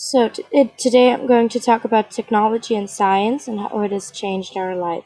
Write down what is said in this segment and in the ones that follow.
Today I'm going to talk about technology and science and how it has changed our life.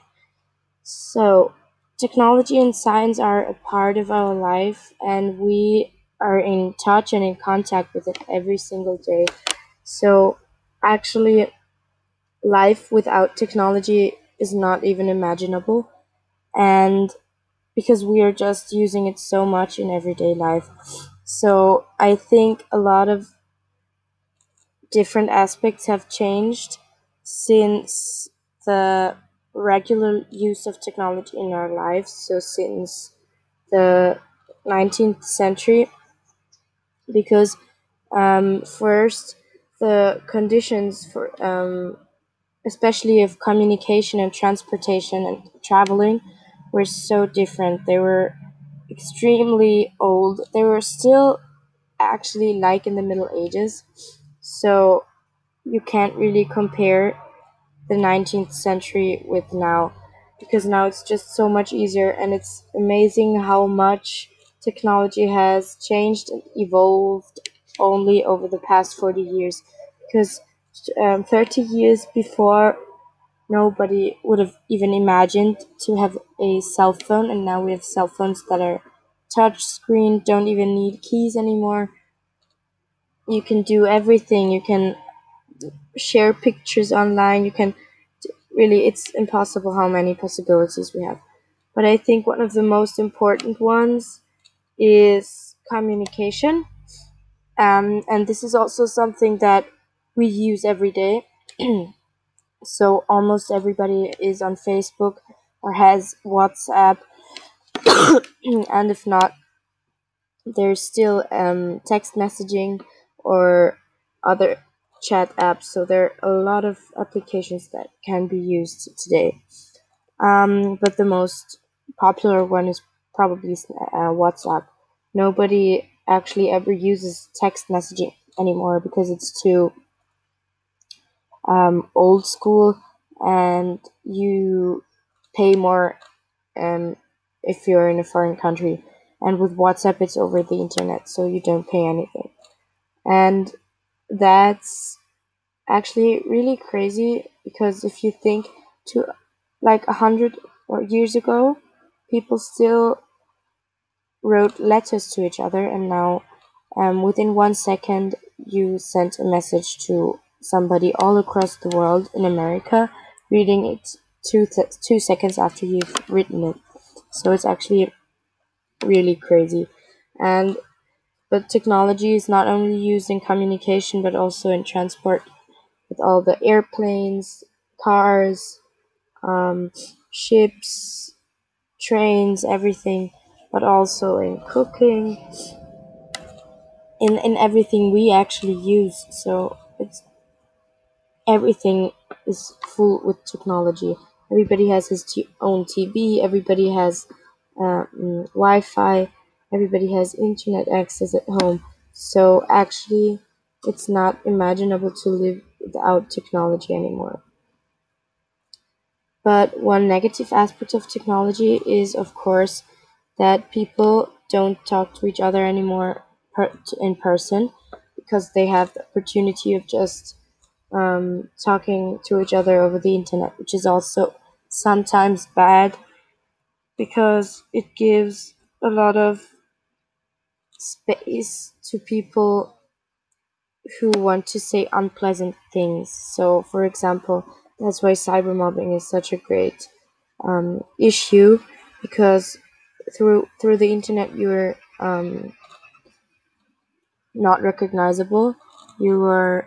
So, technology and science are a part of our life, and we are in touch and in contact with it every single day. So, actually, life without technology is not even imaginable, and because we are just using it so much in everyday life. So, I think a lot of different aspects have changed since the regular use of technology in our lives. So, since the 19th century, because first, the conditions for, especially of communication and transportation and traveling, were so different. They were extremely old. They were still actually like in the Middle Ages. So, you can't really compare the 19th century with now, because now it's just so much easier, and it's amazing how much technology has changed and evolved only over the past 40 years, because 30 years before, nobody would have even imagined to have a cell phone, and now we have cell phones that are touch screen, don't even need keys anymore. You can do everything. You can share pictures online. You can really, it's impossible how many possibilities we have. But I think one of the most important ones is communication. And this is also something that we use every day. So almost everybody is on Facebook or has WhatsApp. And if not, there's still text messaging or other chat apps. So there are a lot of applications that can be used today. But the most popular one is probably WhatsApp. Nobody actually ever uses text messaging anymore because it's too old school, and you pay more um, if you're in a foreign country. And with WhatsApp, it's over the internet, so you don't pay anything. And that's actually really crazy, because if you think to like 100 years ago, people still wrote letters to each other, and now within 1 second you send a message to somebody all across the world in America, reading it 2 seconds after you've written it. So it's actually really crazy. And but technology is not only used in communication but also in transport, with all the airplanes, cars, um, ships, trains, everything, but also in cooking, in everything we actually use. So it's everything is full with technology. Everybody has his own TV. Everybody has Wi-Fi. Everybody has internet access at home. So actually, it's not imaginable to live without technology anymore. But one negative aspect of technology is, of course, that people don't talk to each other anymore in person, because they have the opportunity of just talking to each other over the internet, which is also sometimes bad, because it gives a lot of space to people who want to say unpleasant things. So, for example, that's why cybermobbing is such a great issue, because through the internet you're not recognizable. You are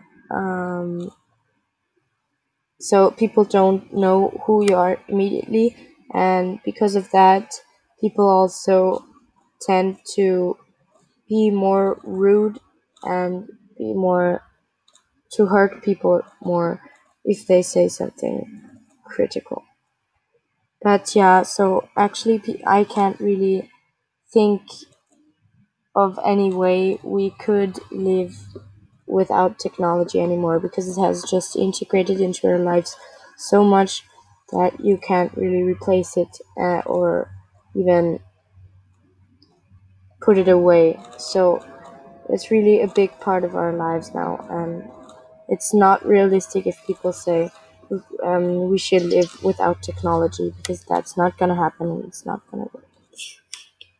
so people don't know who you are immediately, and because of that, people also tend to be more rude and be more to hurt people more if they say something critical. But yeah, so actually, I can't really think of any way we could live without technology anymore, because it has just integrated into our lives so much that you can't really replace it, or even put it away. So it's really a big part of our lives now. It's not realistic if people say we should live without technology because that's not gonna happen and it's not gonna work.